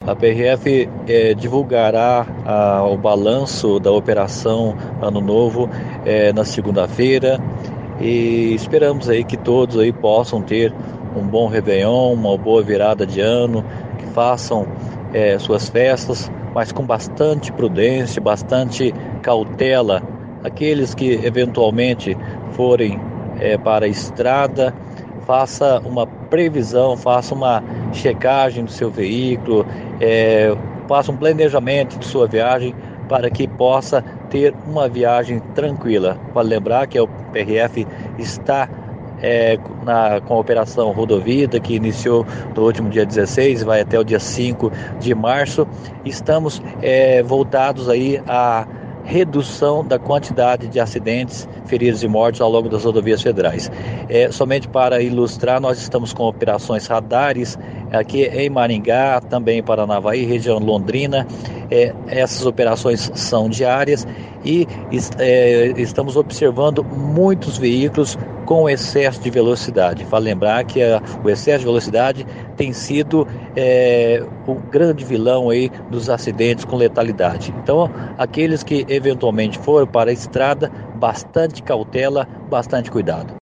A PRF divulgará o balanço da Operação Ano Novo na segunda-feira e esperamos aí que todos aí possam ter um bom Réveillon, uma boa virada de ano, que façam suas festas, mas com bastante prudência, bastante cautela. Aqueles que eventualmente forem para a estrada, faça uma previsão, faça uma checagem do seu veículo, faça um planejamento de sua viagem para que possa ter uma viagem tranquila. Vale lembrar que a PRF está com a operação Rodovida, que iniciou no último dia 16 e vai até o dia 5 de março. Estamos voltados aí a redução da quantidade de acidentes, feridos e mortos ao longo das rodovias federais. Somente para ilustrar, nós estamos com operações radares aqui em Maringá, também em Paranavaí, região Londrina. Essas operações são diárias e estamos observando muitos veículos com excesso de velocidade. Vale lembrar que o excesso de velocidade tem sido o grande vilão aí dos acidentes com letalidade. Então, aqueles que eventualmente forem para a estrada, bastante cautela, bastante cuidado.